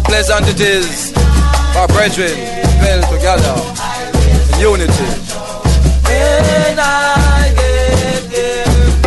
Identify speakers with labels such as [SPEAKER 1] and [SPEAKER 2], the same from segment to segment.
[SPEAKER 1] pleasant it is for brethren to dwell together in unity. When I get there,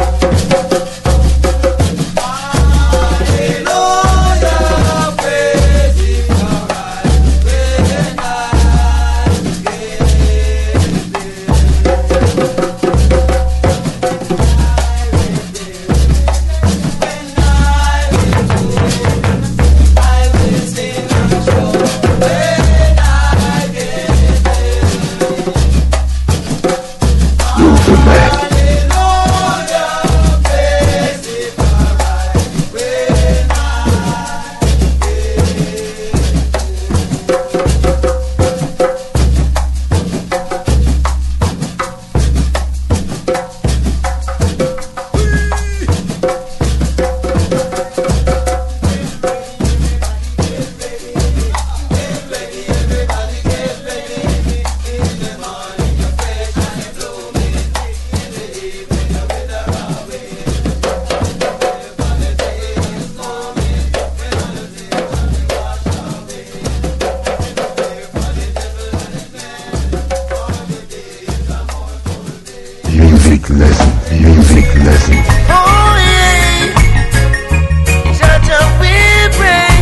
[SPEAKER 2] Music lesson.
[SPEAKER 3] Oh yeah, Jaja we pray.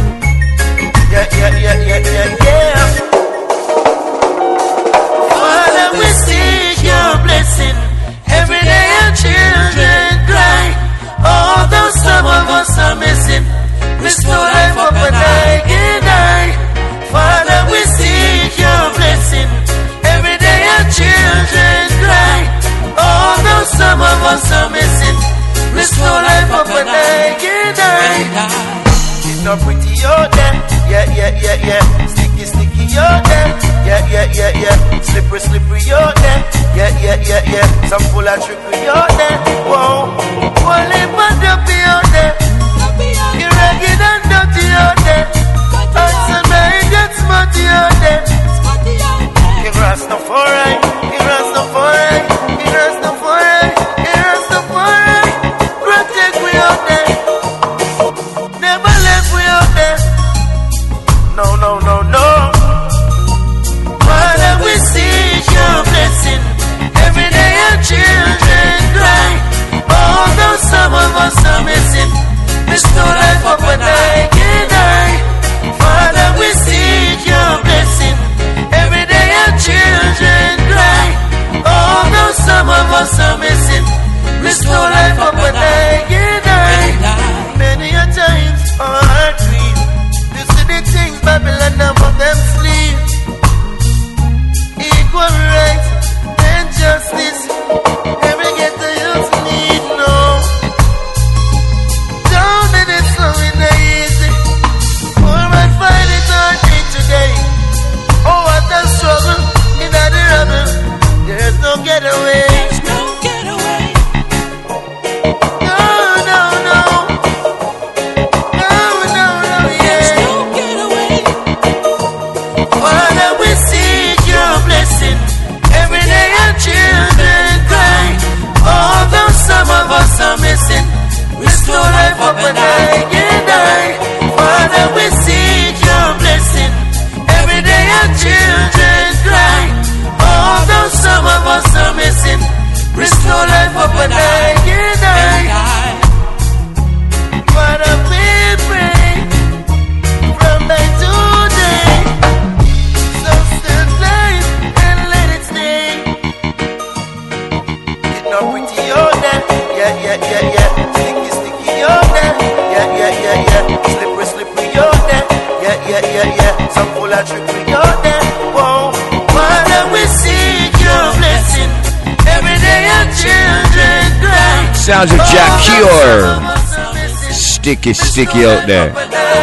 [SPEAKER 3] Yeah. Father, we seek your blessing. Every day our children cry. Although some of us are missing, restore life up and I. Father, we seek your blessing. Every day our children cry. Although some of us are missing, restore life up and I. It's not pretty out there, yeah. Sticky out there, yeah. Slippery out there, yeah. Some full of trickery out there, whoa. Only but dirty out there, you're ragged and dirty out there. And some men get smutty out there. You're Rastafari, protect we out there. Never left we out there. No. Father, we seek your blessing. Every day our children cry. Although some of us are missing, restore life up and I. Father, we seek your blessing. Every day our children cry. Although some of us are missing, restore life up and I. Many a times our heart grieves. You see the things Babylon above them sleep. Equal rights and justice. Every ghetto youth need no. Down in it slow in the easy. Poor man find it hard day today. Oh, what a struggle in the rubble. There's no getaway. Restore life up and I. Father, we seek your blessing. Every day our children cry. Although some of us are missing, restore life up and I. Father, we pray from day to day. Sustain life and let it stay. It's not pretty out there. Yeah. Sticky out there. Yeah. Slippery out there. Yeah. Some full of trickery out there. Whoa. Father, we seek your blessing. Every day our children cry.
[SPEAKER 2] Sounds of Jack Cure. Sticky out there.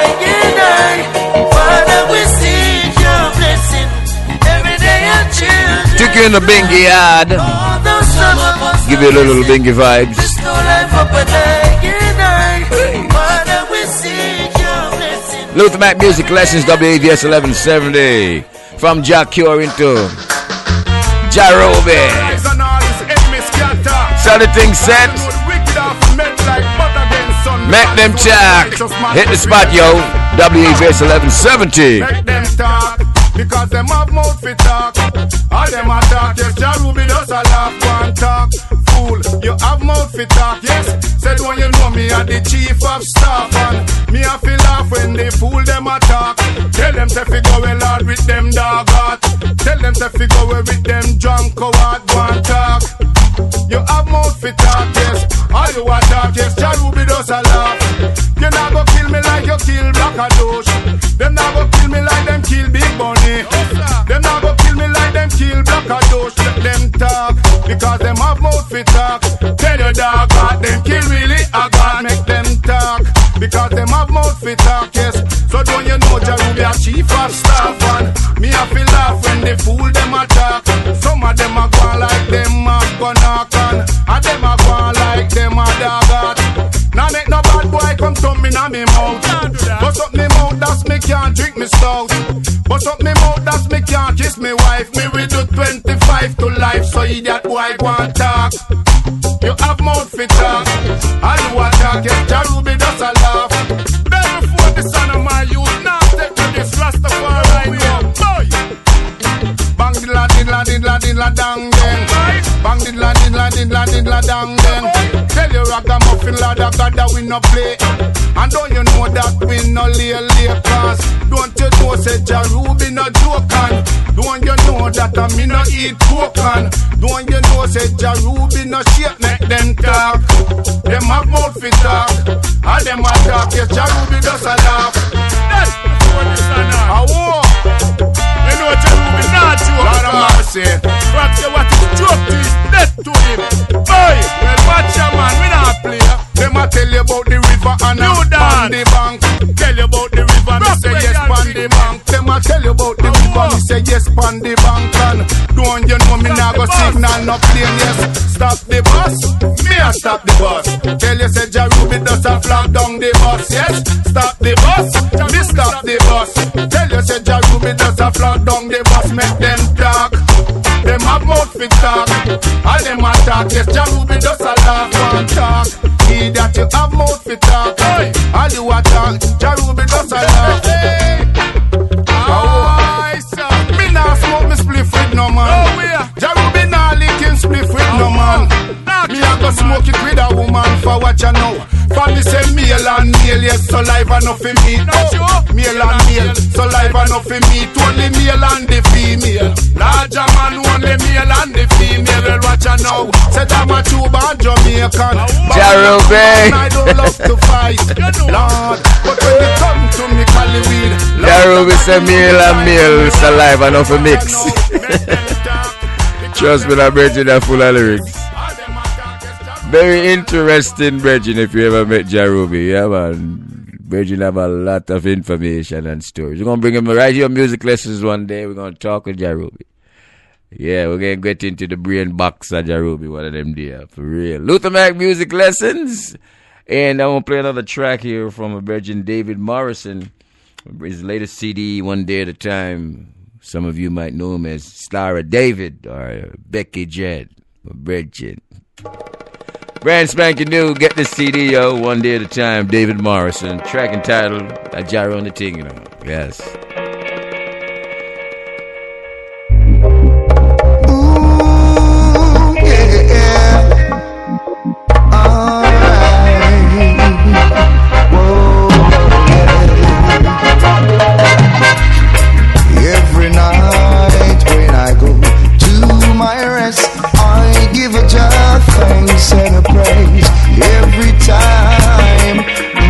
[SPEAKER 3] Father, we seek your blessing. Every day our children.
[SPEAKER 2] Took you in the bingy yard. Give you a little bingy vibes. Luther Mac Music Lessons, WAVS 1170. From Jack Cure into Jarobe. So the thing set. Make them check. Hit the spot, yo. WAVS 1170.
[SPEAKER 4] Make them talk, because them have mouth for talk. All them a talk, yes, Jah Ruby does a laugh, one talk. Fool, you have mouth for talk, yes. Said when you know me, I'm the chief of staff. And me a feel laugh when they fool them a talk. Tell them to figure well hard with them dog heart. Tell them to figure well with them drunk coward, one talk. You have mouth for talk, yes. All you a talk, yes, Jah Ruby does a laugh. You not go kill me like you kill Black Adosh. Them not go kill me like them kill Big Bunny. Them not go kill me like them kill Black Adosh. Let them talk, because them have mouth for talk. Tell your dog God, them kill really a God. Make them talk, because them have mouth for talk, yes. So don't you know Jah Ruby a chief of staff. And me a feel laugh when they fool them attack. Some of them a go like them a go knock on, and them a go like them a dog heart. Now make no bad boy come thumb in a me mouth. Bust up me mouth, that's me can't drink me stout. Bust up me mouth, that's me can't kiss me wife. Me we do 25 to life, so idiot boy go and talk. You have mouth for talk. All you a talk, yes, Jah Ruby does a laugh. Then before the son of my youth, now take to this Rastafari boy. Bang diddla diddla diddla diddla dang dang. Bang diddla diddla diddla diddla dang dang. Tell you ragamuffin lad that we no play. And don't you know that we no lay cause don't you know say Jah Ruby no joke and don't you know that me no eat coke and don't you know say Jah Ruby no shake make them talk. Them have mouth for talk. All them a talk, yes, Jah Ruby does a laugh. That's before the sun out. You know Jah Ruby not joke. Lord of mercy. Perhaps you what is joke to is death to him. Boy, well watch your man, we not play. Them a tell you about the river and on the bank. Tell you about the river, me say yes on the bank. Them a tell you about the river, me say yes on the bank. And don't you know me now go signal no plane, yes. Stop the bus, me a stop the bus. Tell you say Jah Ruby does a flag down the bus, yes. Stop the bus, me stop the bus. Tell you say Jah Ruby does a flag down the bus, make them talk. Them have mouth for talk. All them a talk, yes, Jah Ruby does a laugh and talk. He that you have mouth for talk. All you a talk, Jah Ruby does a laugh. Me nah smoke me spliff with no man. Jah Ruby nah licking spliff with no man. Me a go smoke it with a woman for what you know. For me say male and male, yes, saliva no for me. Male and male, saliva no for me. Only male and the female. Larger man only male and the female. Well, what you know? Said I'm a Cuban and Jamaican.
[SPEAKER 2] Jah Ruby.
[SPEAKER 4] I don't love to fight, Lord. But when you come to me, Cali weed,
[SPEAKER 2] Jah Ruby say male and male, saliva no for mix. Trust me, that Bridget are full of lyrics. Very interesting, Bridget, if you ever met Jah Ruby. Yeah, man. Bridget have a lot of information and stories. We're going to bring him right here music lessons one day. We're going to talk with Jah Ruby. Yeah, we're going to get into the brain box of Jah Ruby, one of them there, for real. Luther Mac music lessons. And I want to play another track here from a Virgin David Morrison. His latest CD, One Day at a Time. Some of you might know him as Slara David or Becky Jed or Bridget. Brand spanking new, get this CD, yo, One Day at a Time, David Morrison. Track entitled, A Gyro on the Ting, you know. Yes.
[SPEAKER 3] Ooh, yeah. Alright. Whoa, yeah. Every night when I go to my rest, I give a Jah thanks and a praise every time.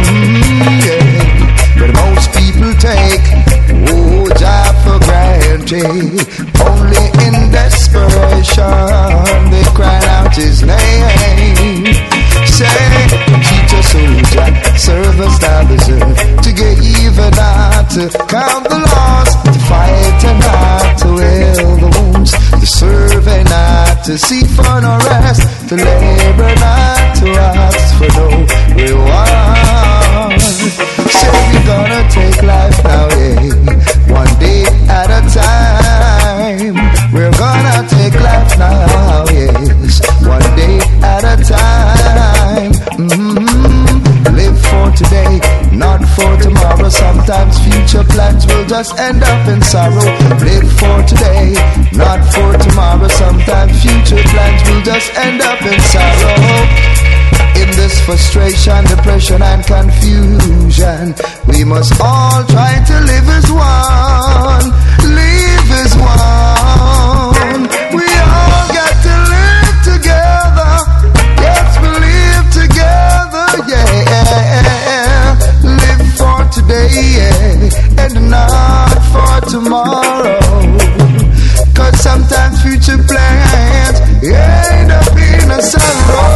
[SPEAKER 3] Yeah. But most people take Jah for granted. Only in desperation they cry out His name. Say, teach us, O Jah, serve us thou deserve to give and not to count the loss, to fight and not to heal the wounds, to serve and not to seek for no rest, to labor not to ask for no reward. Say we're gonna take life now, yeah, one day at a time. We're gonna take life now, yes, one day at a time. Live for today, not for tomorrow. Sometimes
[SPEAKER 5] sometimes future plans will just end up in sorrow. Live for today, not for tomorrow. Sometimes future plans will just end up in sorrow. In this frustration, depression and confusion, we must all try to live as one. Live as one. We all got to live together. Yes, we live together, yeah. Live for today, yeah, and not for tomorrow. Cause sometimes future plans end up in a sorrow.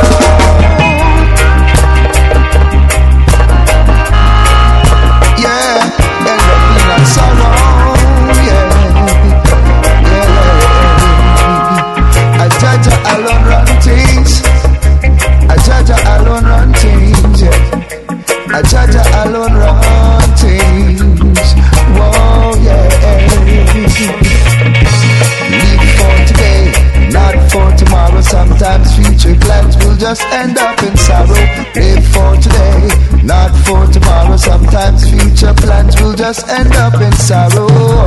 [SPEAKER 5] Alone run things. I Jaja alone run things. Yeah. I Jaja alone run things. Whoa, yeah. Live for today, not for tomorrow. Sometimes future plans will just end up in sorrow. Live for today, not for tomorrow. Sometimes future plans will just end up in sorrow.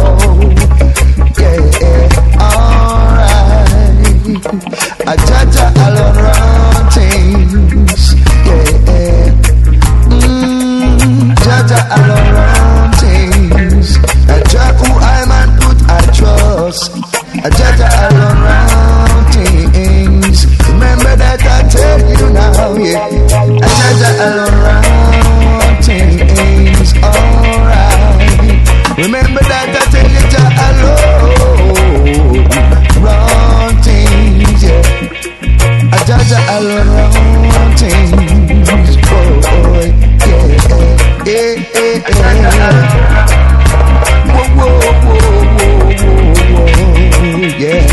[SPEAKER 5] Yeah, alright. I Jaja alone run things, yeah. Jaja alone run things. I Jaja who I man put I trust. I Jaja alone run things. Remember that I tell you now, yeah. I Jaja alone run things, alright. Remember that I tell you Jaja alone run things, yeah. I Jaja alone run things, oh, yeah, whoa, whoa, whoa, yeah,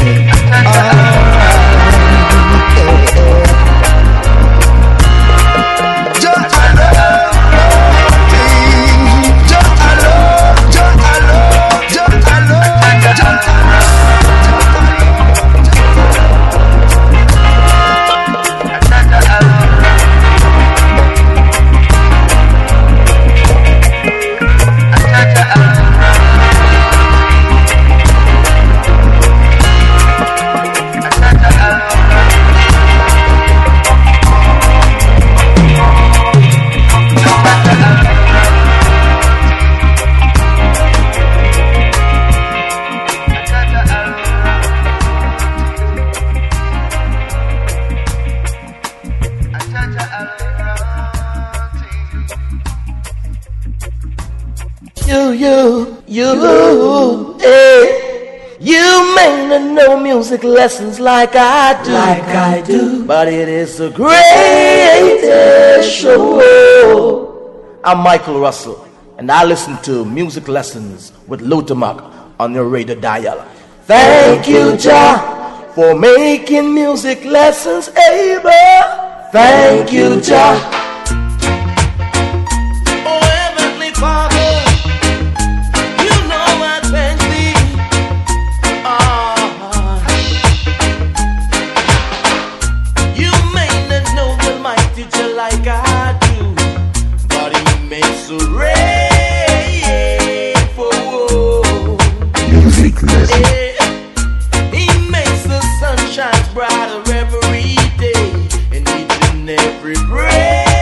[SPEAKER 3] You may not know music lessons like I do, but it is the greatest show. I'm Michael Russell, and I listen to Music Lessons with Luther Mark on your radio dial. Thank you, Jah, for making music lessons able. Thank you, Jah.
[SPEAKER 6] Brighter every day, and each and every breath.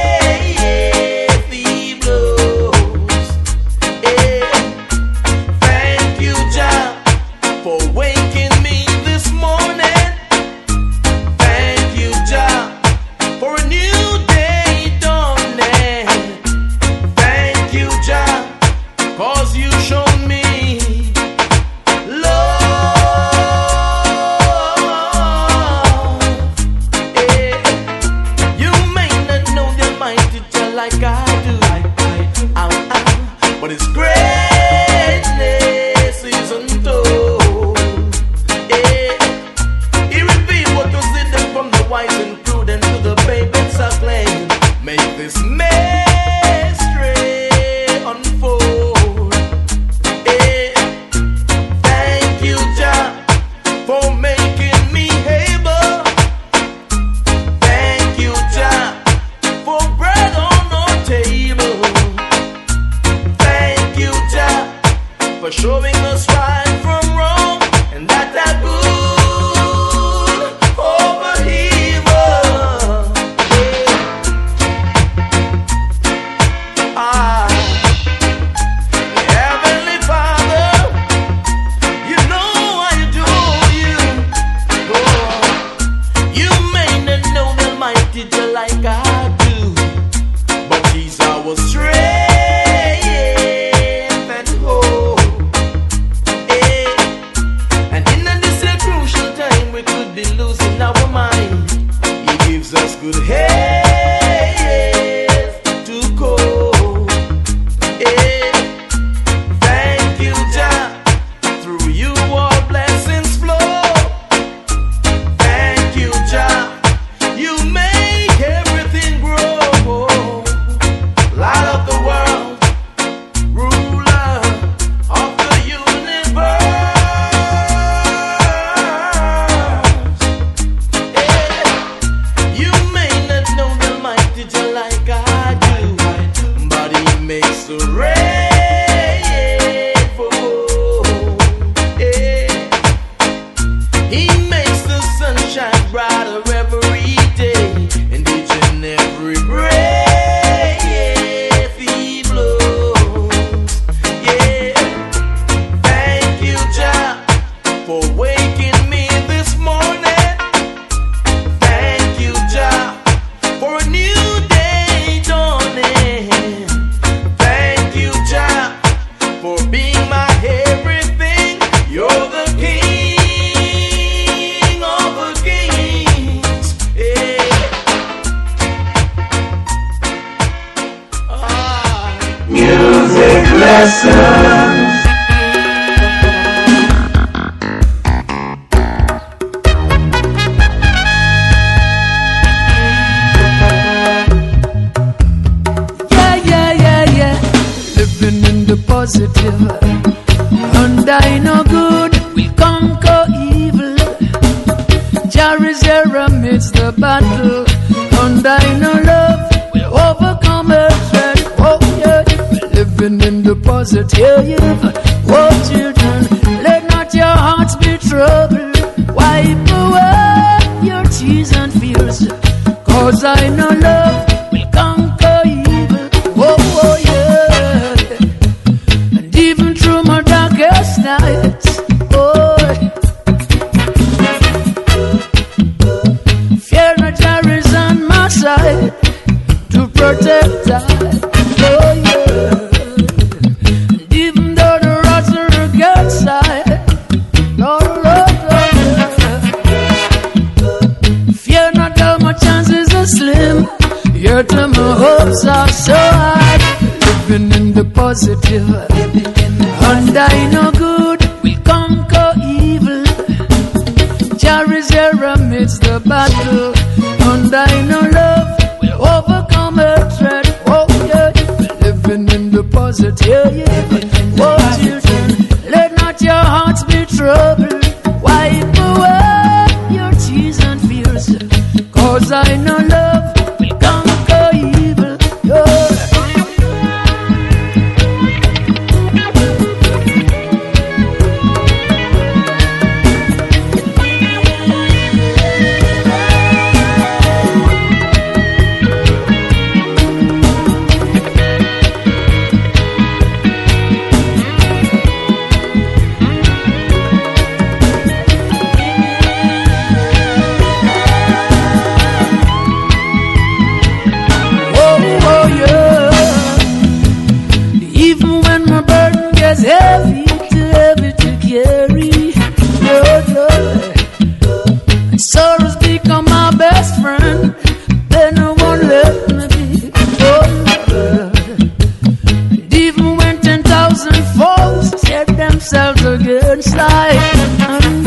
[SPEAKER 3] makes the rain fall. Yeah. He makes the sunshine brighter every day, and each and every breath he blows. Yeah. Thank you, Jah, for waking me this morning. Thank you, Jah, for a new day dawning. Thank you, Jah, for being my everything. You're the King of the kings. Yeah.
[SPEAKER 6] Music lessons.
[SPEAKER 7] Yeah. Living in the positive, and I know good will conquer evil. Jah is here amidst the battle, and I know love will overcome hatred. Oh yeah, living in the positive. Oh children, let not your hearts be troubled. Wipe away your tears and fears, 'cause I know love will conquer evil. Oh yeah. And even through my darkest nights, oh, fear not, Jah is on my side to protect I. Oh yeah. And even though the rods are outside, Lord, fear not, though my chances are slim. Yet my hopes are so high. Living in the positive, and I know good will conquer evil. Jah is here amidst the battle, and I know love will overcome hatred. Oh yeah, living in the positive. Oh children, let not your hearts be troubled. Wipe away your tears and fears, 'cause I know love will conquer evil. Yeah. Oh yeah. Even when my burden gets heavy to carry, and sorrows become my best friend, then no one let me be. Oh Lord. And even when 10,000 foes set themselves against life, and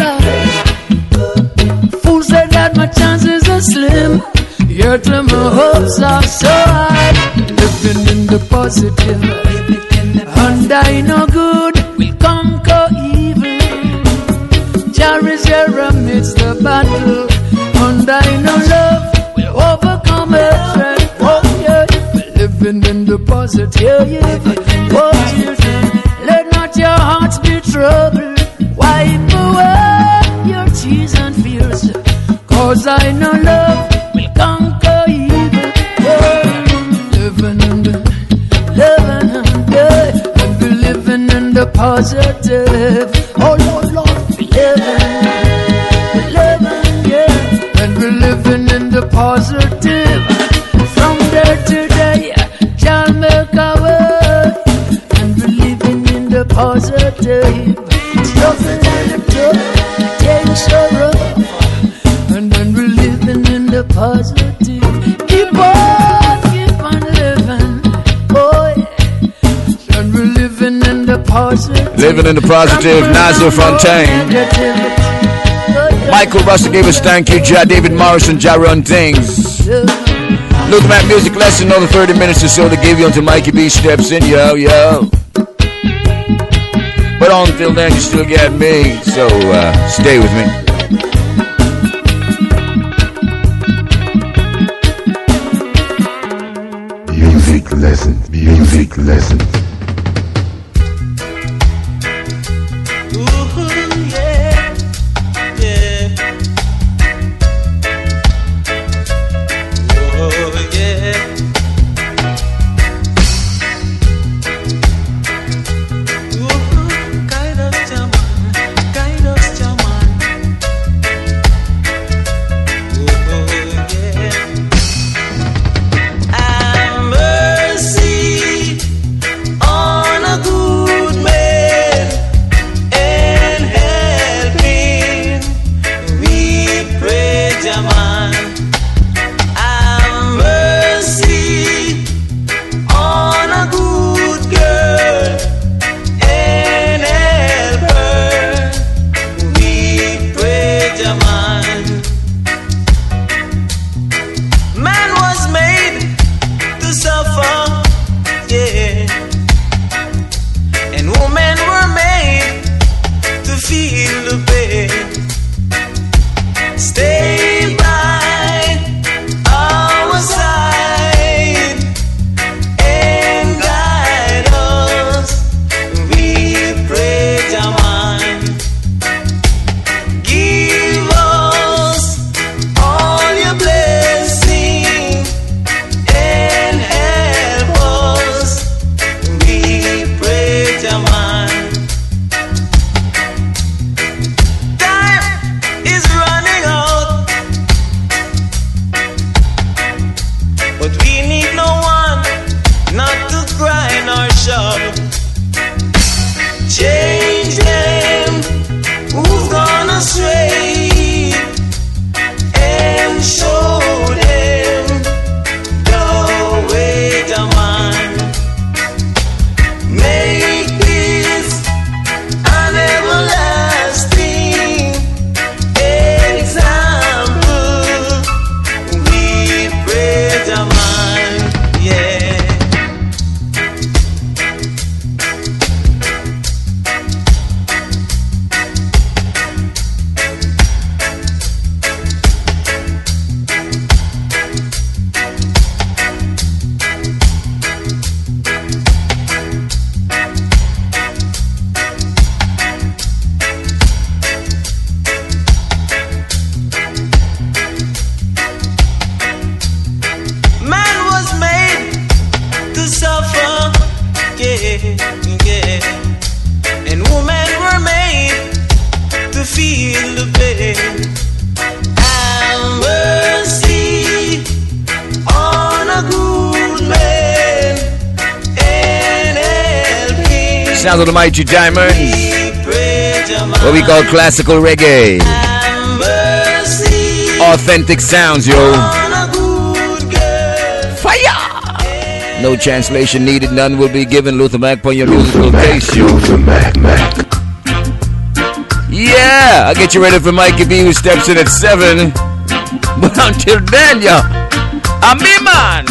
[SPEAKER 7] fools say that my chances are slim. Yet my hopes are so high. Living in the positive, and I know good will conquer evil. Jah is here amidst the battle, and I know love will overcome hatred. Oh yeah, living in the positive. Oh children, let not your hearts be troubled. Wipe away your tears and fears, 'cause I know love will conquer evil. Oh, living in the and be living in the positive. Oh Lord, be living, yeah, and be living in the positive. From day to day, shall make our way, and be living in the positive. Struggling in the tough, take sorrow, and then be living in the positive. Keep on living, oh yeah, and be living in the positive.
[SPEAKER 2] Living in the positive, Nazir Fontaine. Michael Russell gave us thank you, Jah. David Morrison, Jah Run Things. Look at music lesson, another 30 minutes or so to give you until Mikey B steps in, yo. But until then, you still got me, so stay with me.
[SPEAKER 6] Music lesson, music
[SPEAKER 8] Music lessons.
[SPEAKER 2] Sounds of the Mighty Diamonds, what we call classical reggae. Authentic sounds, yo. Fire! No translation needed, none will be given. Luther Mac on your musical taste, yo. Yeah, I'll get you ready for Mikey B, who steps in at 7. But until then, yo, I'm me, man.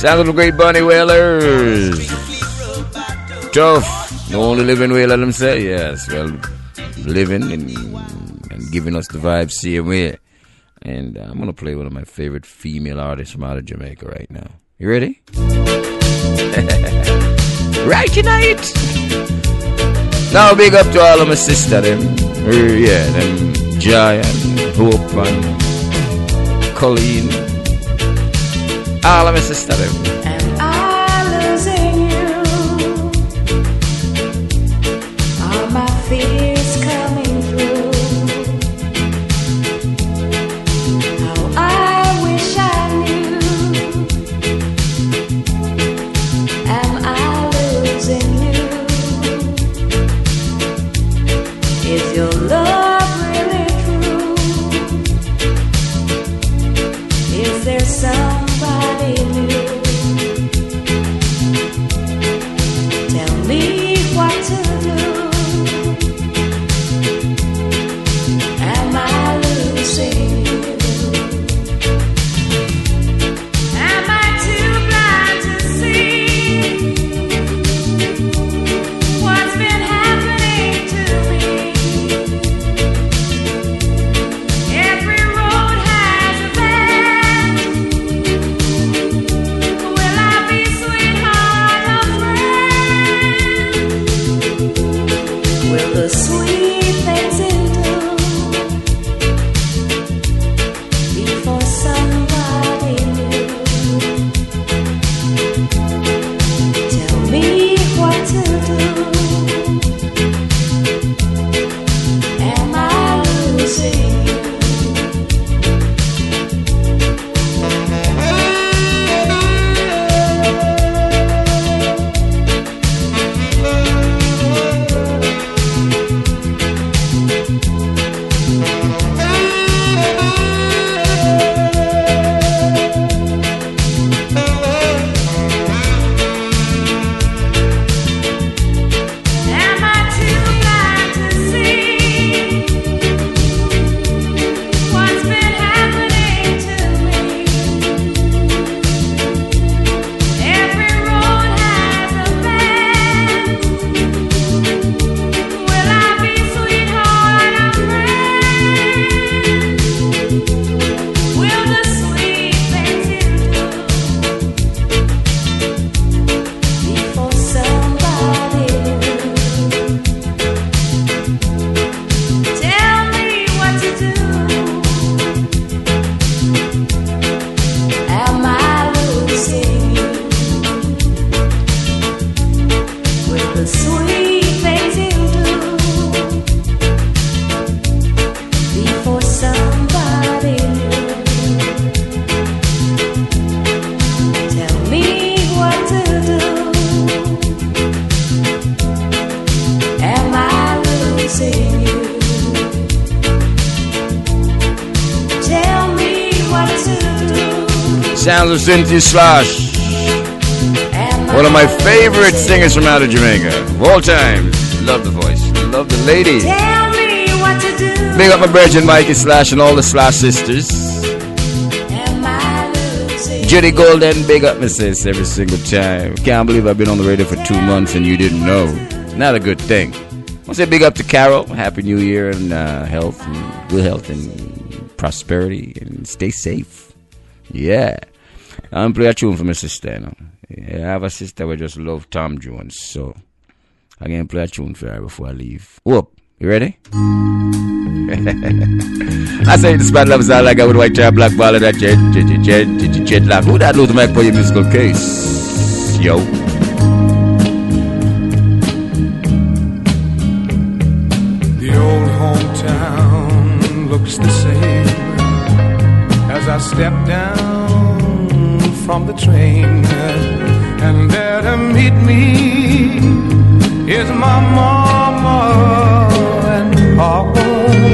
[SPEAKER 2] Sound of the great Bunny Wailers. Tough. The only living whaler, them say. Yes, well, living and giving us the vibe same way. And I'm going to play one of my favorite female artists from out of Jamaica right now. You ready? Right tonight. Now big up to all of my sisters, them. Yeah, them Joy and Hope and Colleen. All of my sisters, them.
[SPEAKER 8] And I'm losing you. All my fears coming through. How I wish I knew. Am I losing you? Is your love really true? Is there somebody new? Tell me what to do. Am I losing you? Am I too blind to see what's been happening to me? Every road has a bend. Will I be sweetheart or friend? Will the sweet things you do be for somebody new? Tell me what to do. Am I losing you? Am I too blind to see what's been happening to me? Every road has a bend. Will I be sweetheart or friend? Will the sweet things you do be for somebody new? Tell me what to do. Am I losing you? Will the sweet things you do be for somebody new? Tell me what to do. Am I losing you? Tell me what to do.
[SPEAKER 2] Sounds of Cynthia Slosh.
[SPEAKER 8] Am
[SPEAKER 2] One of my
[SPEAKER 8] I
[SPEAKER 2] favorite
[SPEAKER 8] losing
[SPEAKER 2] singers from out of Jamaica of all time. Love the voice. Love the lady.
[SPEAKER 8] Tell me what to do.
[SPEAKER 2] Big up my Virgin Mikey Slash and all the Slash sisters.
[SPEAKER 8] Am I losing
[SPEAKER 2] Judy Golden, big up my sis every single time. Can't believe I've been on the radio for 2 months and you didn't know. Not a good thing. I want to say big up to Carol. Happy New Year and health and good health and prosperity and stay safe. Yeah. I'm play a tune for my sister. You know? Yeah, I have a sister who just love Tom Jones, so I'm going to play a tune for her before I leave. Whoop. You ready? I say this bad love sound like I would white chair black ball of that jet lag. Who that lose mic for your musical case? Yo.
[SPEAKER 4] The old hometown looks the same as I step down from the train, and there to meet me is my mama and papa.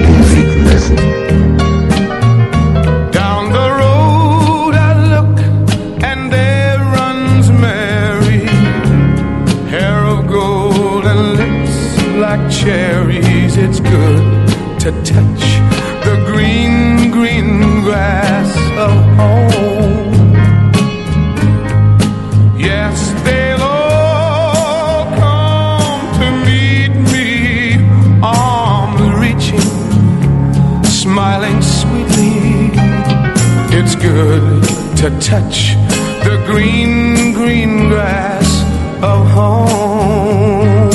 [SPEAKER 4] Down the road I look, and there runs Mary, hair of gold and lips like cherries. It's good to touch the green, green grass of home. smiling sweetly. It's good to touch the green, green grass of home.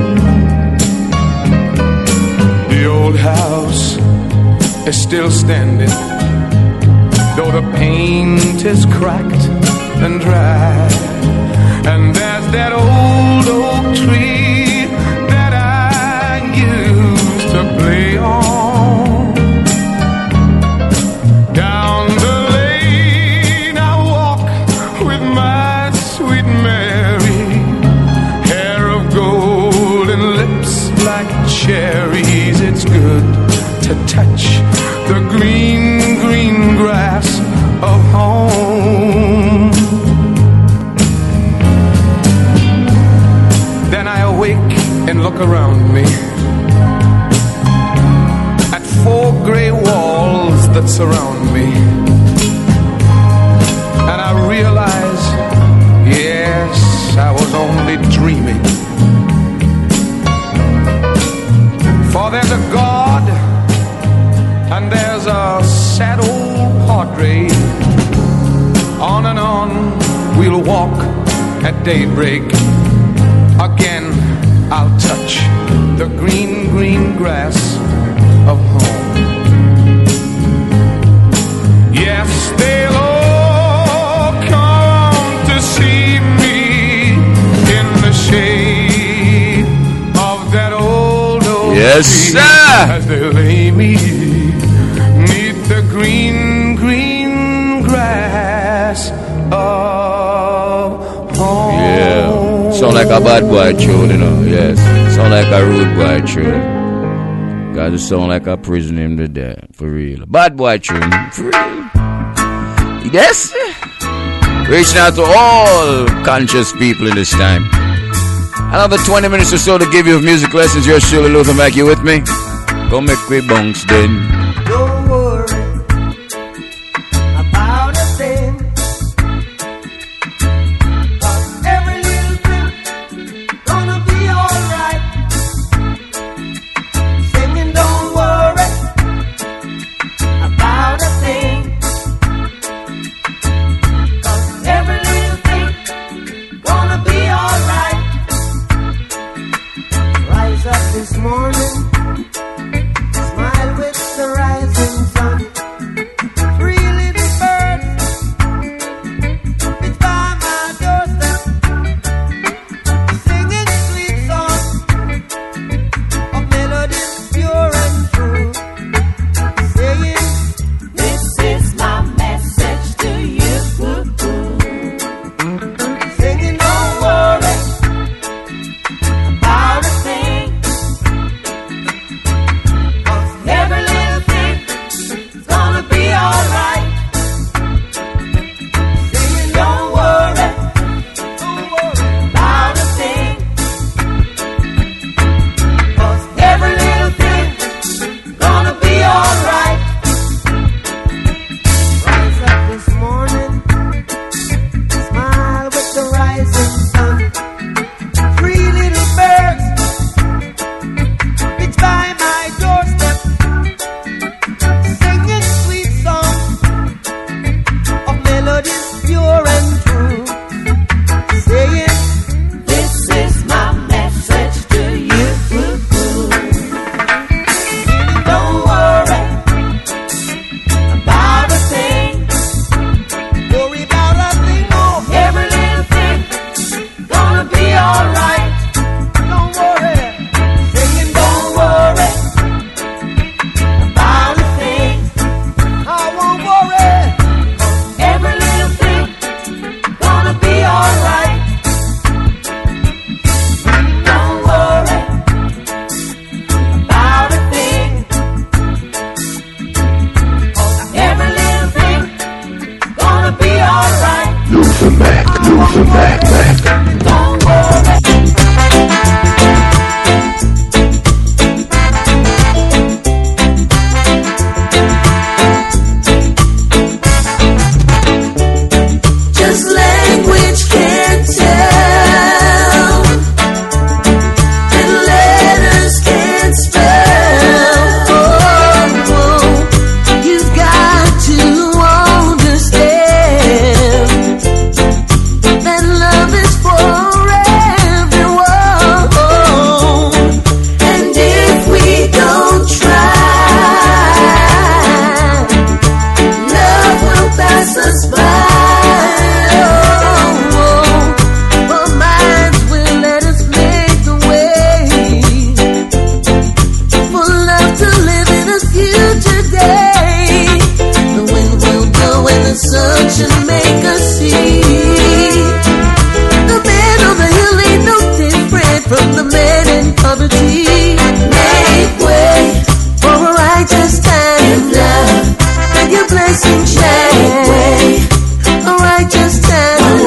[SPEAKER 4] The old house is still standing, though the paint is cracked and dry. And there's that old oak tree that I used to play on. Down the lane I walk with my sweet Mary, hair of gold and lips like cherries. It's good to touch the green, green grass of home. Then I awake and look around me at 4 gray walls that surround me, and I realize, yes, I was only dreaming. For there's a God and there's a sad old padre. On and on we'll walk at daybreak. Again I'll touch the green, green grass of home. Yes, they'll all come to see me in the shade of that old oak
[SPEAKER 2] Yes,
[SPEAKER 4] tree,
[SPEAKER 2] sir.
[SPEAKER 4] as they lay me neath the green, green grass of home.
[SPEAKER 2] Yeah. Sound like a bad boy tune, you know. Yes. Sound like a rude boy tune. Gotta sound like a prison him to death. For real. Bad boy tune. For real. Yes. Reaching out to all conscious people in this time. Another 20 minutes or so to give you music lessons. Yours surely, Luther Mac. You with me? Go make me bounce then.
[SPEAKER 3] Don't worry about a thing, 'cause every little thing gonna be alright. Singing, don't worry about a thing, 'cause every little thing gonna be alright. Rise up this morning, smile with the rising sun. 3 little birds pitch by my doorstep, singing sweet songs of melodies pure and true, saying, "This is my message to you." Singing, don't worry about a thing, 'cause every little thing is gonna be alright. Singing, don't worry about a thing, 'cause every little thing is gonna be alright. Rise up this morning, smile with the rising sun. 3 little birds pitch by my doorstep, singing sweet songs of melodies pure and true, saying, "This is my message to you." Don't worry about a thing, worry about a thing, oh, every little thing gonna be alright. Don't worry, singing, don't worry about a thing. I won't worry, 'cause every little thing gonna be alright. Don't worry about a thing, 'cause every little thing gonna be alright.
[SPEAKER 6] Luther Mac, Luther Mac, Mac.
[SPEAKER 3] Don't worry.
[SPEAKER 8] Just language can't tell, and letters can't spell. Oh, oh.
[SPEAKER 3] blessing shine. A righteous stand.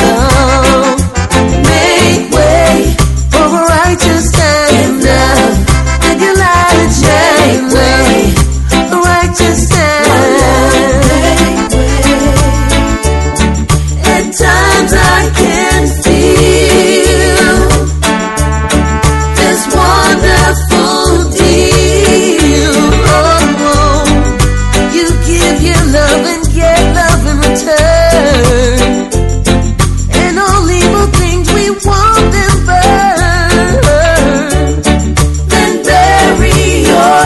[SPEAKER 3] Make way for a righteous stand. Let your light shine. Way, a righteous stand. At times I can feel this wonderful deal. Oh, you give your love and get love in return. And all evil things we want them burn. Then bury your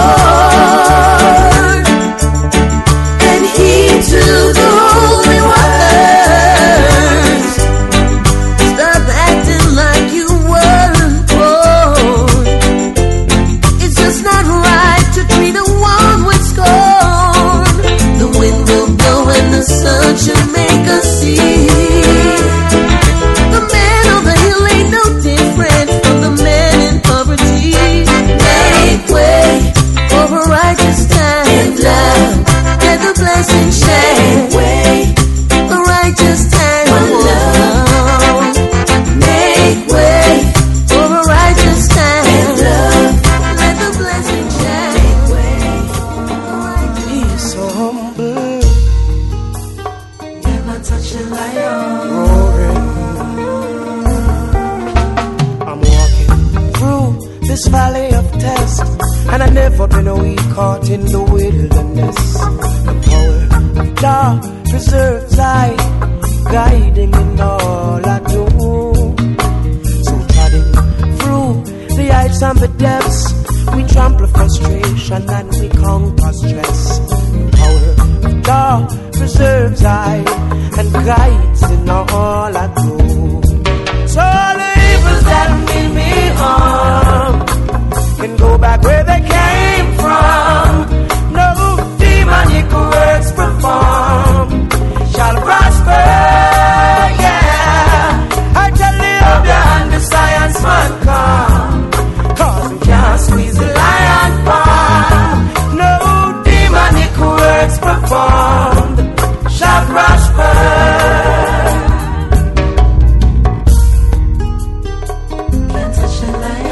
[SPEAKER 3] sword and heed to the holy words. Stop acting like you weren't born. It's just not right to treat a one with scorn. The wind will blow and the sun should make us see. The man on the hill ain't no different from the man in poverty. Make way for a righteous time. Love, let the blessing shine. Way, a righteous time. Love, make way for a righteous time. Love, let the blessing shine. Way,
[SPEAKER 9] He's so humble,
[SPEAKER 3] never touch a lion.
[SPEAKER 9] roaring. I'm walking through this valley of test, and I've never been a week caught in the wilderness. The power of God preserves I, guiding in all I do. So treading through the heights and the depths, we trample frustration and we conquer stress. The power of God preserves I and guides in all I do. So all the evils that mean me harm can go back where they came from. No demonic works perform shall prosper. Yeah, I tell you, and the science man come, 'cause we can't squeeze the lion palm. No demonic works performed shall prosper.
[SPEAKER 3] Can't touch a lion.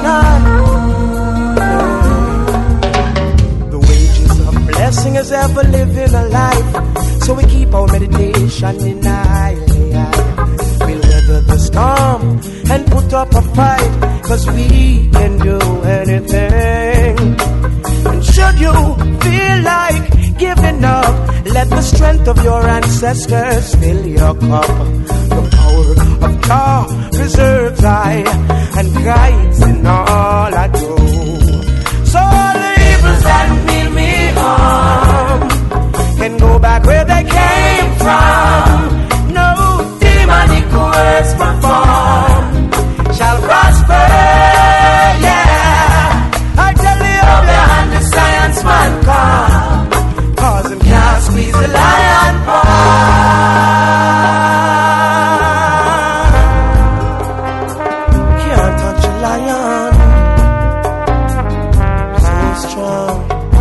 [SPEAKER 9] The wages of blessing is ever living a life, so we keep our meditation in high. We'll weather the storm and put up a fight, 'cause we can do anything. And should you feel like giving up, let the strength of your ancestors fill your cup. The power of God preserves I and guides in all I do. So all the evils that mean me harm can go back where they came from. No demonic works performed shall prosper. Yeah, I tell you, behind the science man come, 'cause him can't squeeze the lion palm. Can't touch a lion, so strong.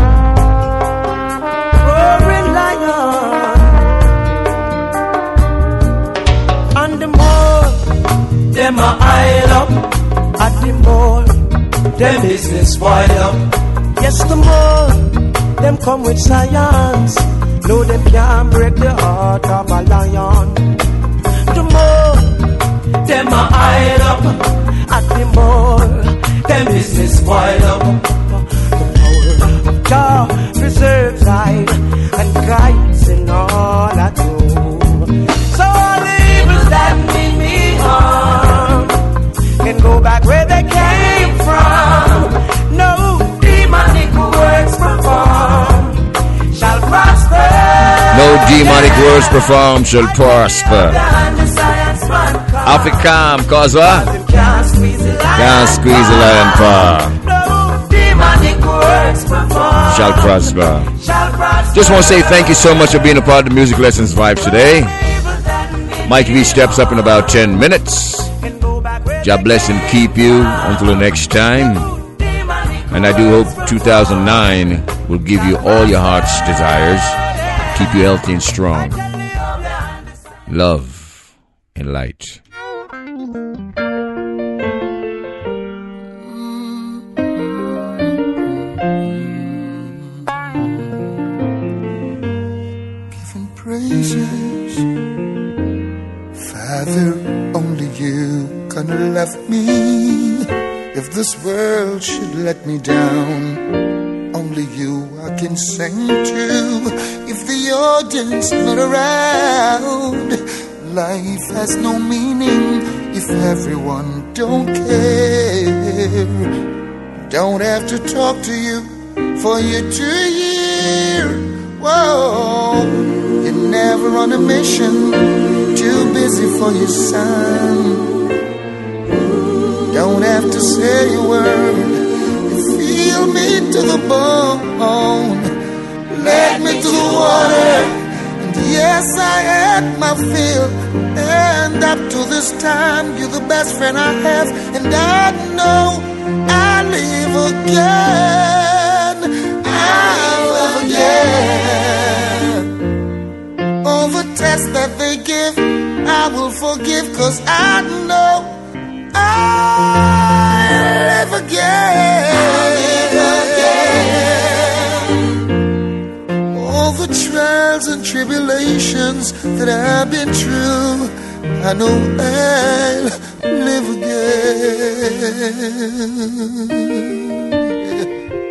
[SPEAKER 9] Roaring lion. And the more them a aisle up, at the more them business spoil up. Yes, the more them come with science, no them can't break the heart of a lion. The more them a aisle up, at the more them business spoil up. The power of God preserves life and guides in all I do. So all the evils that mean me harm can go back where they came from. No demonic works performed shall prosper.
[SPEAKER 2] No demonic words performed shall prosper. African, cause what?
[SPEAKER 9] Can't squeeze the
[SPEAKER 2] Can't squeeze the lion paw.
[SPEAKER 9] No demonic works performed
[SPEAKER 2] Shall prosper.
[SPEAKER 9] shall prosper.
[SPEAKER 2] Just want to say thank you so much for being a part of the Music Lessons Vibes today. Mike V steps up in about 10 minutes. God bless and keep you until the next time. And I do hope 2009 will give you all your heart's desires. keep you healthy and strong. Love and light.
[SPEAKER 5] Giving praises, Father, only you gonna love me. If this world should let me down, only you I can sing to. If the audience not around, life has no meaning if everyone don't care. Don't have to talk to you for you to hear. Whoa, you're never on a mission, too busy for your son. Don't have to say a word, you feel me to the bone. Led me to the water, and yes, I had my fill. And up to this time, you're the best friend I have. And I know I live again, I live again. All the tests that they give, I will forgive, 'cause I know I live again. All the trials and tribulations that I've been through, I know I'll live again.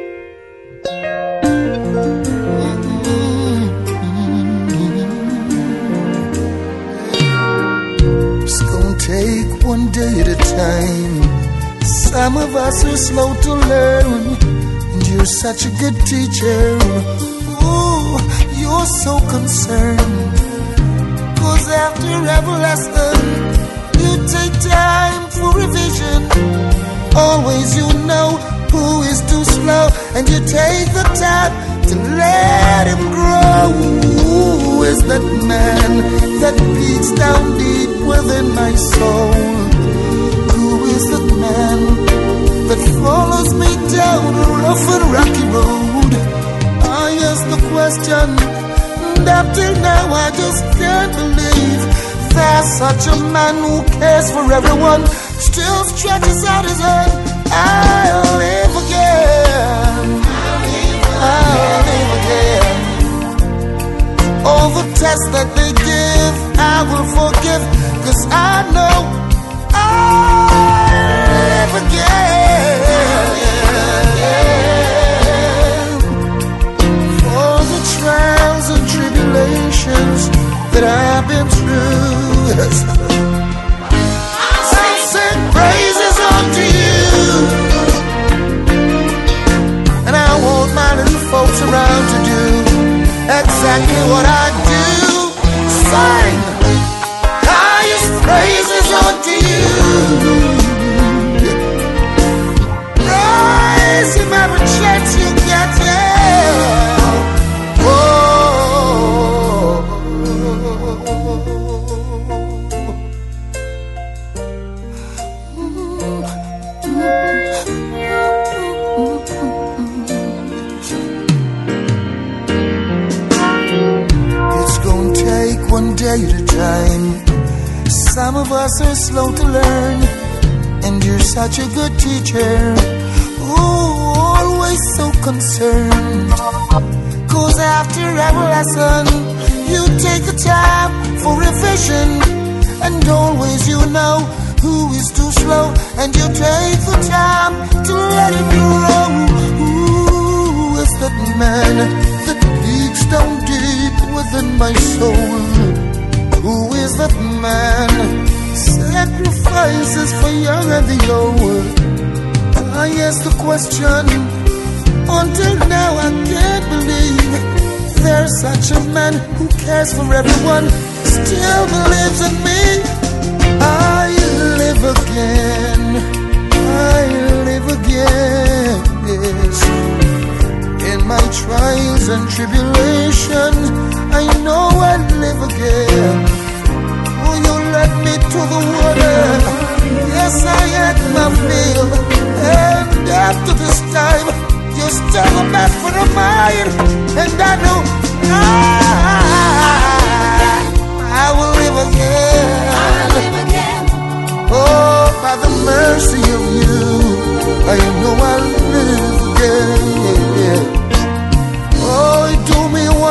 [SPEAKER 5] It's gonna take one day at a time. Some of us are slow to learn, and you're such a good teacher. Ooh, you're so concerned, 'cause after every lesson, you take time for revision. Always you know who is too slow, and you take the time to let him grow. Who is that man that beats down deep within my soul? Who is that man that follows me down a rough and rocky road? I ask the question, and up till now I just can't believe there's such a man who cares for everyone, still stretches out his hand. I'll live again, I'll live again. All the tests that they give, I will forgive, 'cause I know I'll live again. For the trials and tribulations that I've been through, I'll sing praises unto you, and I want my little folks around to do exactly what I do. Sing highest praises unto you. Praise him every chance you get, yeah. Oh. It's gonna take one day at a time. Some of us are slow to learn, and you're such a good teacher. Ooh, always so concerned, 'cause after every lesson, you take the time for revision. And always you know who is too slow, and you take the time to let him grow. Who is that man that peeks down deep within my soul? Who is that man sacrifices for young and the old? I ask the question, until now I can't believe there's such a man who cares for everyone, still believes in me. I live again, I live again, yes. In my trials and tribulations, I know I live again. Oh, you led me to the water, yes, I had my fill. And after this time, you're still the best friend of mine, and I know I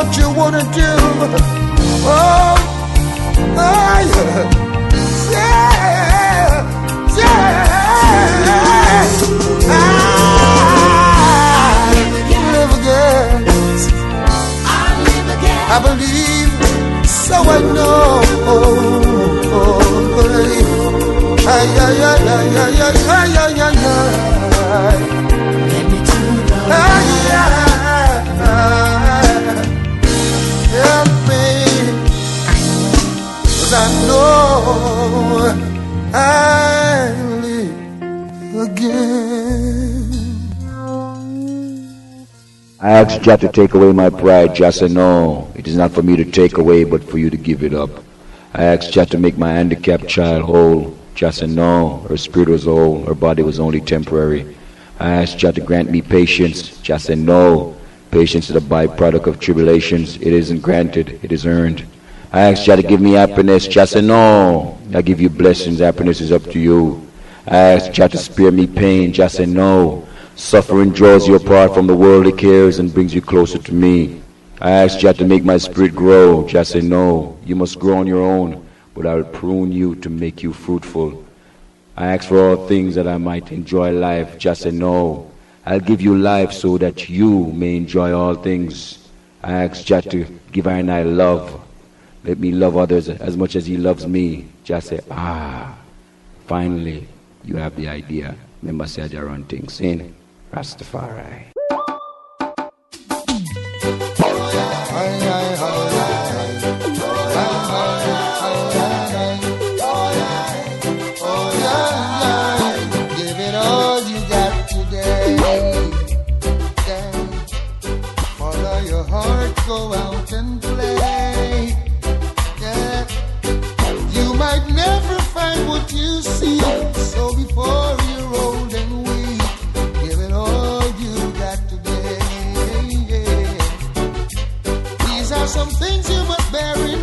[SPEAKER 5] what you wanna do. Oh, yeah, I believe, so I know. Ay, ay, ay, ay, ay, ay, ay, ay, ay, ay. Let me do it. Ay, help me, 'cause I know I'll live again.
[SPEAKER 10] I asked Jah to take away my pride. Jah said, no, it is not for me to take away, but for you to give it up. I asked Jah to make my handicapped child whole. Jah said, no, her spirit was whole, her body was only temporary. I asked Jah to grant me patience. Jah said, no, patience is a byproduct of tribulations. It isn't granted, it is earned. I asked Jah to give me happiness. Jah said, no, I give you blessings, happiness is up to you. I asked Jah to spare me pain. Jah said, no, suffering draws you apart from the worldly cares and brings you closer to me. I asked Jah to make my spirit grow. Jah said, no, you must grow on your own, but I will prune you to make you fruitful. I asked for all things that I might enjoy life. Jah said, no, I'll give you life so that you may enjoy all things. I asked Jah to give I and I love. Let me love others as much as he loves me. Jah said, finally, you have the idea. Remember, say Jah run things in Rastafari.
[SPEAKER 5] Give it all you got today. Follow your heart, go out and play. Yeah. You might never find what you see, so before you're old and weak, give it all you got today. Yeah. These are some things you must bear in